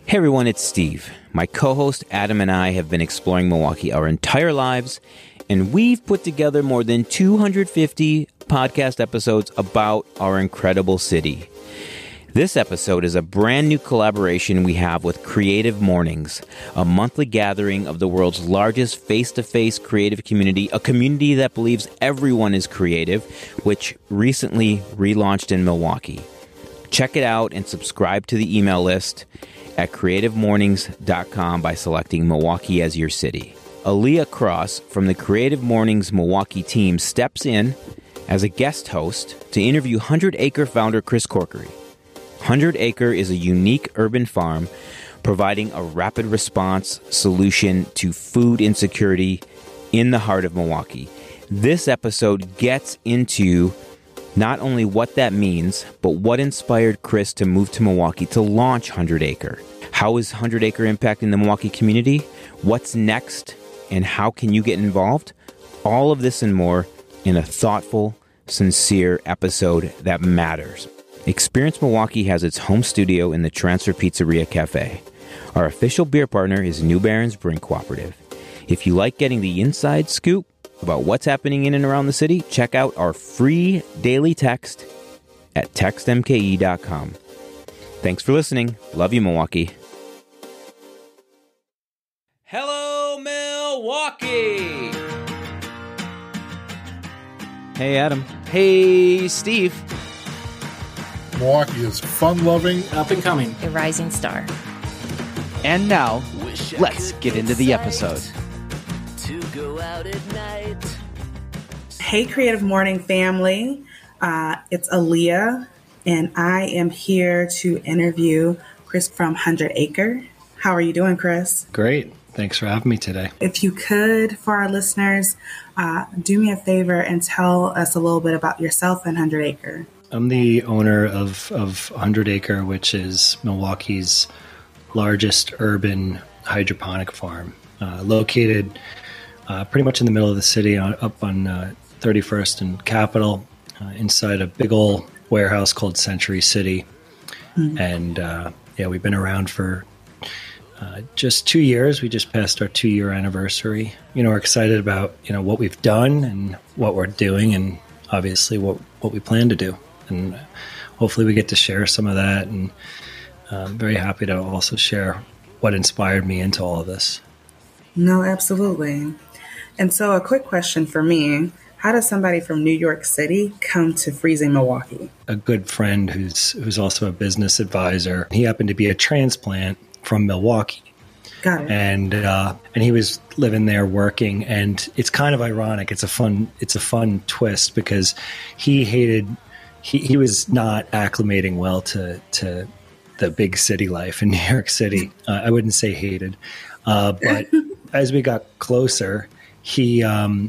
Hey everyone, it's Steve. My co-host Adam and I have been exploring Milwaukee our entire lives, and we've put together more than 250 podcast episodes about our incredible city. This episode is a brand new collaboration we have with Creative Mornings, a monthly gathering of the world's largest face-to-face creative community, a community that believes everyone is creative, which recently relaunched in Milwaukee. Check it out and subscribe to the email list at creativemornings.com by selecting Milwaukee as your city. Aaliyah Cross from the Creative Mornings Milwaukee team steps in as a guest host to interview 100 Acre founder Chris Corkery. 100 Acre is a unique urban farm providing a rapid response solution to food insecurity in the heart of Milwaukee. This episode gets into not only what that means, but what inspired Chris to move to Milwaukee to launch 100 Acre. How is 100 Acre impacting the Milwaukee community? What's next? And how can you get involved? All of this and more in a thoughtful, sincere episode that matters. Experience Milwaukee has its home studio in the Transfer Pizzeria Cafe. Our official beer partner is New Barons Brewing Cooperative. If you like getting the inside scoop about what's happening in and around the city, check out our free daily text at textmke.com. Thanks for listening. Love you, Milwaukee. Hello, Milwaukee! Hey, Adam. Hey, Steve. Milwaukee is fun-loving, up and coming, a rising star. And now, let's get into the episode. Hey, Creative Morning family. It's Aaliyah, and I am here to interview Chris from 100 Acre. How are you doing, Chris? Great. Thanks for having me today. If you could, for our listeners, do me a favor and tell us a little bit about yourself and 100 Acre. I'm the owner of 100 Acre, which is Milwaukee's largest urban hydroponic farm, located pretty much in the middle of the city, up on 31st and Capitol, inside a big old warehouse called Century City. Mm-hmm. And we've been around for just 2 years. We just passed our 2-year anniversary. We're excited about what we've done and what we're doing, and obviously what we plan to do. And hopefully we get to share some of that. And I'm very happy to also share what inspired me into all of this. No, absolutely. And so a quick question for me, how does somebody from New York City come to freezing Milwaukee? A good friend who's also a business advisor, he happened to be a transplant from Milwaukee. Got it. And he was living there working, and it's kind of ironic. It's a fun twist because he was not acclimating well to the big city life in New York City. I wouldn't say hated, but as we got closer, he's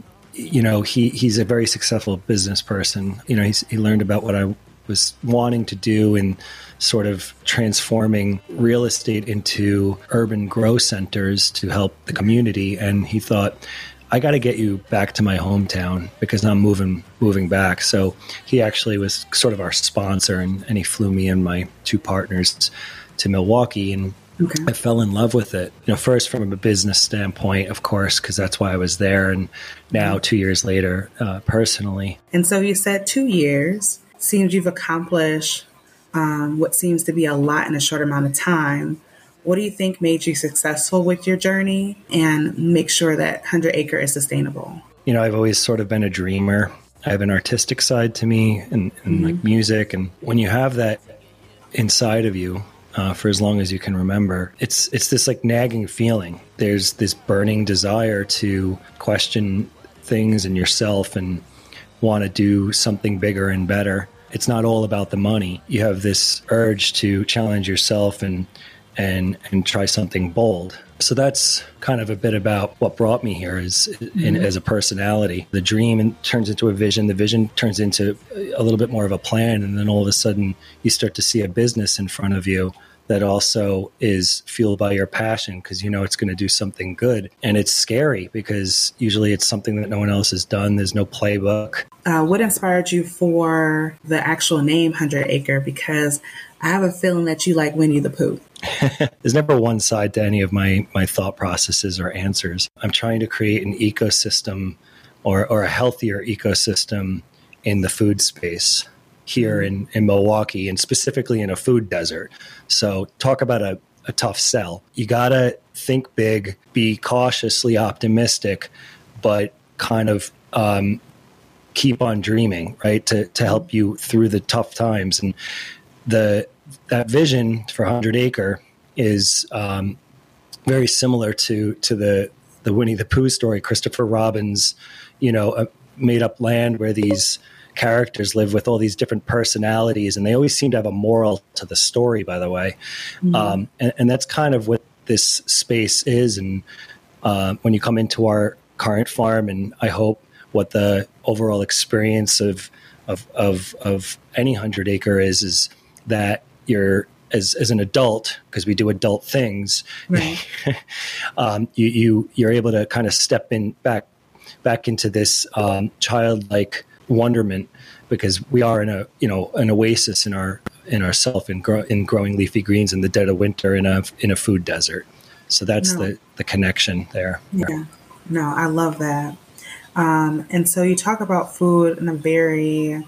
a very successful business person. He learned about what I was wanting to do in sort of transforming real estate into urban grow centers to help the community. And he thought, I got to get you back to my hometown because I'm moving back. So he actually was sort of our sponsor, and he flew me and my two partners to Milwaukee, and okay. I fell in love with it. First from a business standpoint, of course, because that's why I was there. And now 2 years later, personally. And so you said 2 years. Seems you've accomplished what seems to be a lot in a short amount of time. What do you think made you successful with your journey and make sure that 100 Acre is sustainable? I've always sort of been a dreamer. I have an artistic side to me and like music. And when you have that inside of you, for as long as you can remember, it's this like nagging feeling. There's this burning desire to question things in yourself and want to do something bigger and better. It's not all about the money. You have this urge to challenge yourself and try something bold. So that's kind of a bit about what brought me here as a personality. The dream turns into a vision. The vision turns into a little bit more of a plan. And then all of a sudden you start to see a business in front of you that also is fueled by your passion because you know it's going to do something good. And it's scary because usually it's something that no one else has done. There's no playbook. What inspired you for the actual name 100 Acre? Because I have a feeling that you like Winnie the Pooh. There's never one side to any of my thought processes or answers. I'm trying to create an ecosystem or a healthier ecosystem in the food space here in Milwaukee, and specifically in a food desert. So talk about a tough sell. You got to think big, be cautiously optimistic, but kind of keep on dreaming, right? To help you through the tough times. And that vision for 100 Acre is very similar to the Winnie the Pooh story, Christopher Robin's, made up land where these characters live with all these different personalities, and they always seem to have a moral to the story, by the way. Mm-hmm. And that's kind of what this space is. And when you come into our current farm, and I hope what the overall experience of any 100 Acre is that you're as an adult, because we do adult things, right. You're able to kind of step in back into this childlike wonderment, because we are in an oasis in ourself in growing leafy greens in the dead of winter in a food desert. So that's the connection there. Yeah. No, I love that. And so you talk about food in a very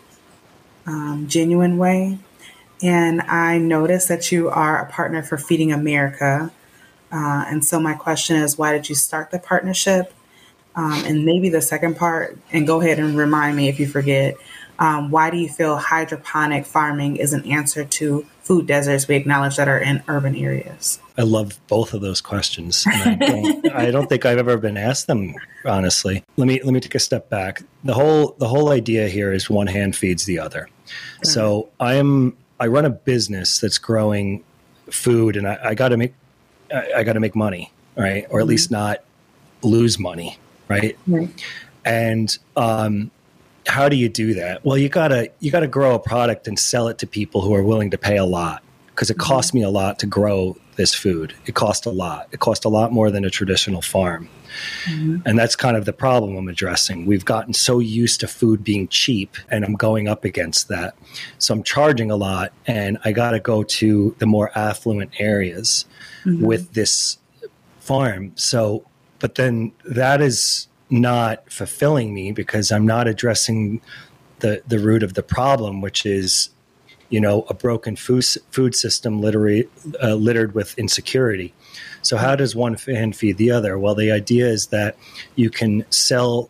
genuine way. And I noticed that you are a partner for Feeding America. And so my question is, why did you start the partnership? And maybe the second part, and go ahead and remind me if you forget, why do you feel hydroponic farming is an answer to food deserts we acknowledge that are in urban areas? I love both of those questions. And I don't think I've ever been asked them, honestly. Let me take a step back. The whole idea here is one hand feeds the other. Okay. So I run a business that's growing food, and I got to make money, right? Or at least not lose money, right? And how do you do that? Well, you gotta grow a product and sell it to people who are willing to pay a lot, because it cost me a lot to grow this food. It cost a lot. It cost a lot more than a traditional farm. Mm-hmm. And that's kind of the problem I'm addressing. We've gotten so used to food being cheap, and I'm going up against that. So I'm charging a lot, and I got to go to the more affluent areas with this farm. So, but then that is not fulfilling me, because I'm not addressing the root of the problem, which is, a broken food system littered with insecurity. So how does one hand feed the other? Well, the idea is that you can sell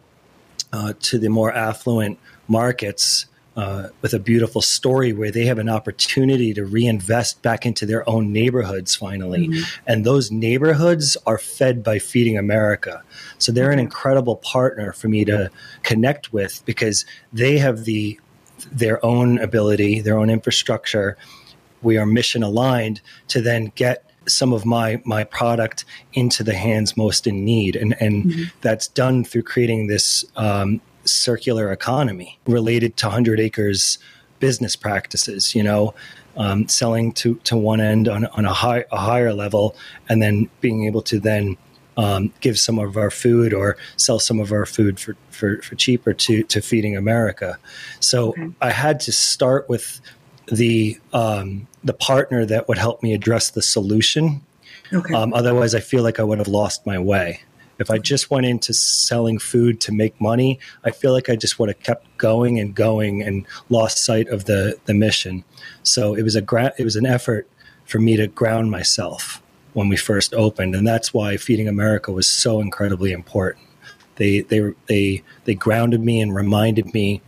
to the more affluent markets with a beautiful story where they have an opportunity to reinvest back into their own neighborhoods finally. Mm-hmm. And those neighborhoods are fed by Feeding America. So they're an incredible partner for me to connect with, because they have their own ability, their own infrastructure. We are mission aligned to then get some of my product into the hands most in need. And that's done through creating this circular economy related to 100 Acres business practices, selling to one end on a higher level, and then being able to then give some of our food or sell some of our food for cheaper to Feeding America. So I had to start with the partner that would help me address the solution. Otherwise, I feel like I would have lost my way. If I just went into selling food to make money, I feel like I just would have kept going and lost sight of the mission. So it was an effort for me to ground myself when we first opened, and that's why Feeding America was so incredibly important. They grounded me and reminded me,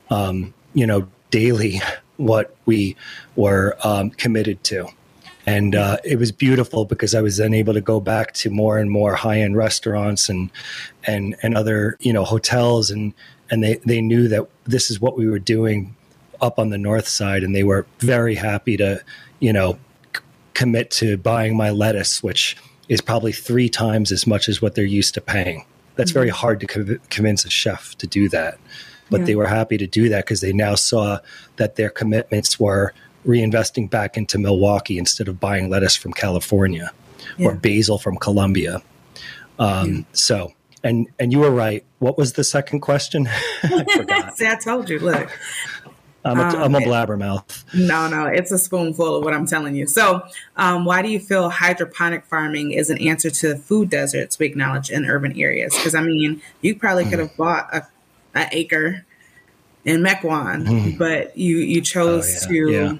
daily what we were committed to. And it was beautiful, because I was then able to go back to more and more high-end restaurants and other hotels, and they knew that this is what we were doing up on the north side, and they were very happy to commit to buying my lettuce, which is probably 3 times as much as what they're used to paying. That's very hard to convince a chef to do that, but they were happy to do that because they now saw that their commitments were reinvesting back into Milwaukee instead of buying lettuce from California or basil from Colombia. So, and you were right. What was the second question? I forgot. See, I told you, look. I'm a blabbermouth. No, it's a spoonful of what I'm telling you. So why do you feel hydroponic farming is an answer to food deserts we acknowledge in urban areas? Because, I mean, you probably could have bought an acre in Mequon, but you chose to,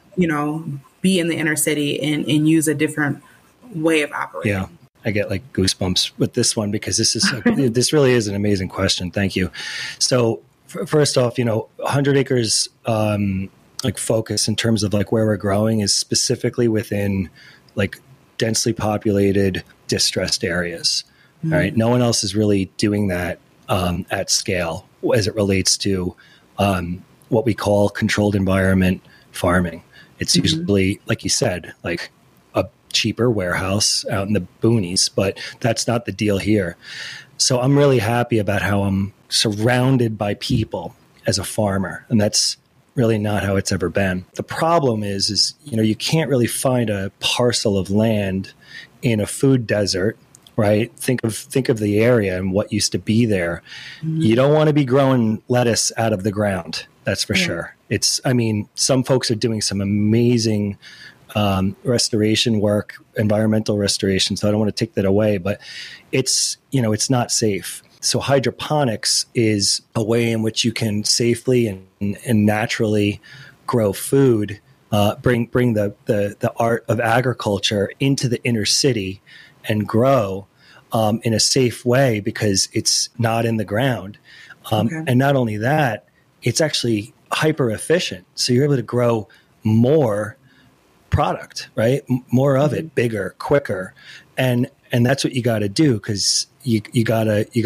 be in the inner city and use a different way of operating. Yeah. I get like goosebumps with this one because this really is an amazing question. Thank you. So first off, 100 acres like focus in terms of like where we're growing is specifically within like densely populated, distressed areas. All right. No one else is really doing that at scale as it relates to what we call controlled environment farming. It's usually, like you said, like a cheaper warehouse out in the boonies, but that's not the deal here. So I'm really happy about how I'm surrounded by people as a farmer, and that's really not how it's ever been. The problem is you can't really find a parcel of land in a food desert, right? Think of the area and what used to be there. You don't want to be growing lettuce out of the ground. That's for sure. Some folks are doing some amazing restoration work, environmental restoration. So I don't want to take that away, but it's not safe. So hydroponics is a way in which you can safely and naturally grow food, bring the art of agriculture into the inner city and grow in a safe way because it's not in the ground. And not only that, it's actually hyper efficient. So you're able to grow more product, right? More of it, bigger, quicker. And that's what you got to do because you got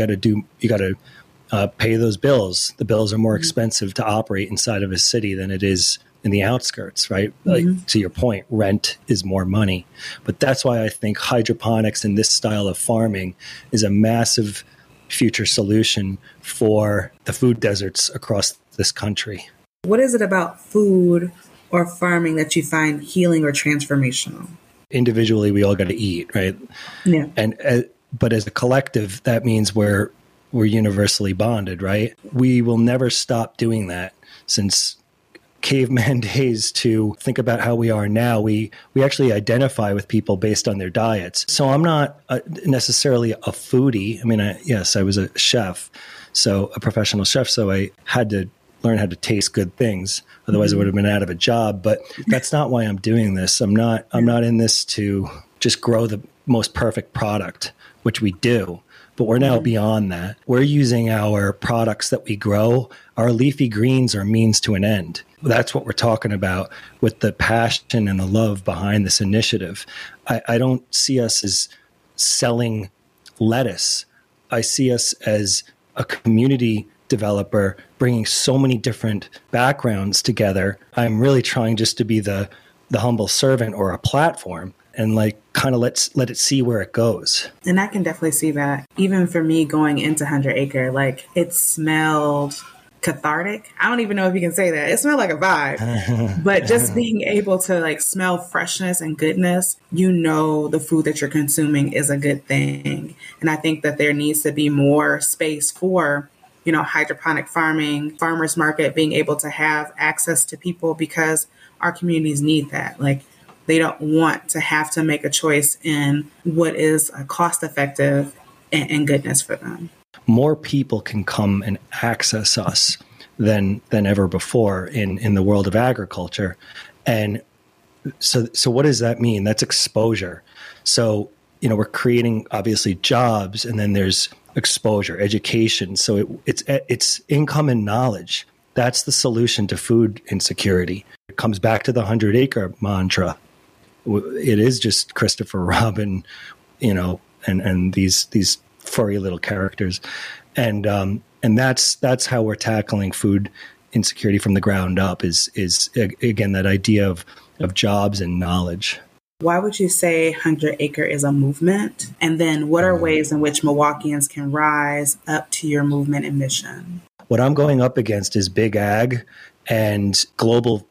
to pay those bills. The bills are more expensive to operate inside of a city than it is in the outskirts, right? Like to your point, rent is more money. But that's why I think hydroponics and this style of farming is a massive future solution for the food deserts across this country. What is it about food or farming that you find healing or transformational? Individually, we all got to eat, right? Yeah. But as a collective, that means we're universally bonded, right? We will never stop doing that since caveman days to think about how we are now. We actually identify with people based on their diets. So I'm not necessarily a foodie. I mean, I was a chef, so a professional chef. So I had to learn how to taste good things. Otherwise I would have been out of a job, but that's not why I'm doing this. I'm not in this to just grow the most perfect product, which we do, but we're now beyond that. We're using our products that we grow. Our leafy greens are means to an end. That's what we're talking about with the passion and the love behind this initiative. I don't see us as selling lettuce. I see us as a community developer bringing so many different backgrounds together. I'm really trying just to be the humble servant or a platform and like kind of let it see where it goes. And I can definitely see that. Even for me going into 100 Acre, like it smelled cathartic. I don't even know if you can say that. It smelled like a vibe, but just being able to like smell freshness and goodness, the food that you're consuming is a good thing. And I think that there needs to be more space for hydroponic farming, farmers market, being able to have access to people because our communities need that. Like they don't want to have to make a choice in what is a cost effective and goodness for them. More people can come and access us than ever before in the world of agriculture. And so what does that mean? That's exposure. So, we're creating obviously jobs, and then there's exposure, education. So it's income and knowledge. That's the solution to food insecurity. It comes back to the 100 acre mantra. It is just Christopher Robin, and these furry little characters. And that's how we're tackling food insecurity from the ground up is again, that idea of jobs and knowledge. Why would you say 100 Acre is a movement? And then what are ways in which Milwaukeeans can rise up to your movement and mission? What I'm going up against is big ag and global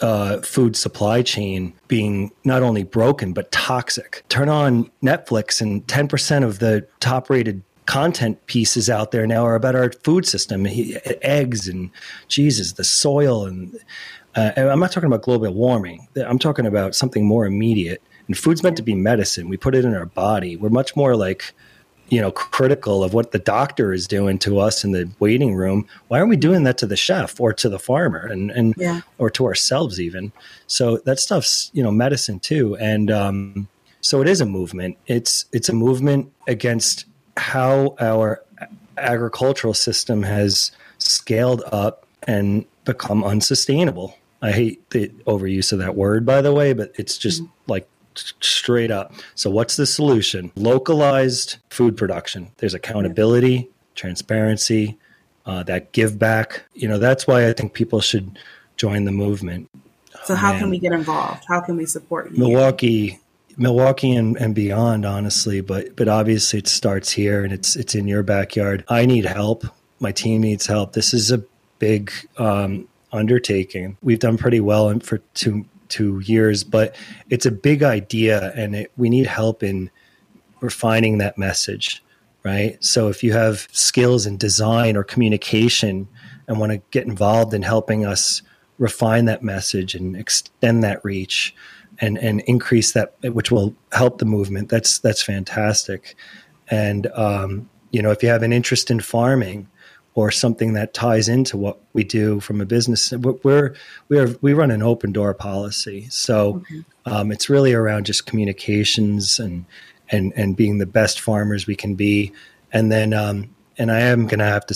food supply chain being not only broken, but toxic. Turn on Netflix and 10% of the top rated content pieces out there now are about our food system, eggs and cheeses, the soil. And I'm not talking about global warming. I'm talking about something more immediate. And food's meant to be medicine. We put it in our body. We're much more like, critical of what the doctor is doing to us in the waiting room. Why aren't we doing that to the chef or to the farmer and or to ourselves even? So that stuff's, medicine too. And so it is a movement. It's a movement against how our agricultural system has scaled up and become unsustainable. I hate the overuse of that word, by the way, but it's just like straight up. So what's the solution? Localized food production. There's accountability, transparency, that give back. That's why I think people should join the movement. So how can we get involved? How can we support you? Milwaukee and beyond, honestly, but obviously it starts here and it's in your backyard. I need help. My team needs help. This is a big undertaking. We've done pretty well for 2 years, but it's a big idea and we need help in refining that message, right? So if you have skills in design or communication and want to get involved in helping us refine that message and extend that reach and increase that, which will help the movement, that's fantastic. And, if you have an interest in farming or something that ties into what we do from a business, we run an open door policy. So it's really around just communications and being the best farmers we can be. And then, and I am going to have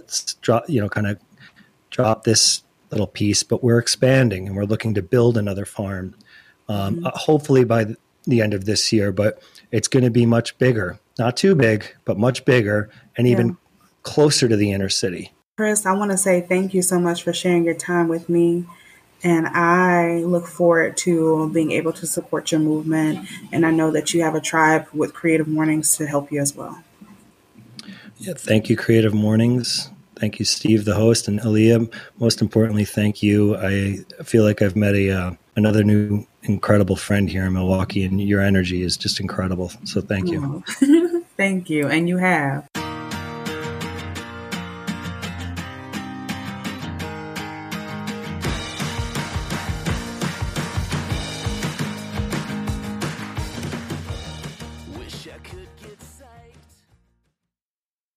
to drop this little piece, but we're expanding and we're looking to build another farm, hopefully by the end of this year, but it's going to be much bigger, not too big, but much bigger and even closer to the inner city. Chris, I want to say thank you so much for sharing your time with me. And I look forward to being able to support your movement. And I know that you have a tribe with Creative Mornings to help you as well. Yeah, thank you, Creative Mornings. Thank you, Steve, the host, and Aaliyah. Most importantly, thank you. I feel like I've met another new incredible friend here in Milwaukee, and your energy is just incredible. So thank you. Thank you. And you have.